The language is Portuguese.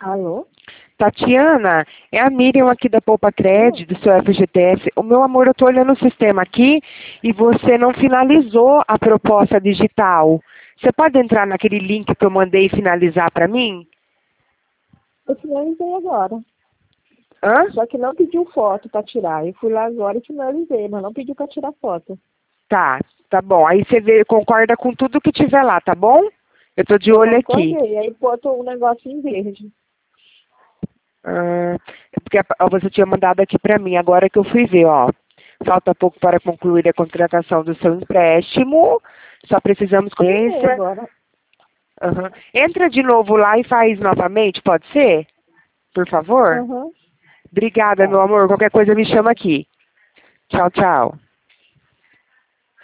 Alô? Tatiana, é a Miriam aqui da Poupa Cred, do seu FGTS. O meu amor, eu estou olhando o sistema aqui e você não finalizou a proposta digital. Você pode entrar naquele link que eu mandei e finalizar para mim? Eu finalizei agora. Hã? Só que não pediu foto para tirar. Eu fui lá agora e finalizei, mas não pediu para tirar foto. Tá, tá bom. Aí você concorda com tudo que tiver lá, tá bom? Eu estou de Eu olho aqui. concordei. Aí botou um negócio em verde. Porque você tinha mandado aqui para mim, agora que eu fui ver, ó. Falta pouco para concluir a contratação do seu empréstimo. Só precisamos conhecer. Agora. Aham. Entra de novo lá e faz novamente, pode ser? Por favor? Aham. Obrigada, Tá. meu amor. Qualquer coisa me chama aqui. Tchau, tchau.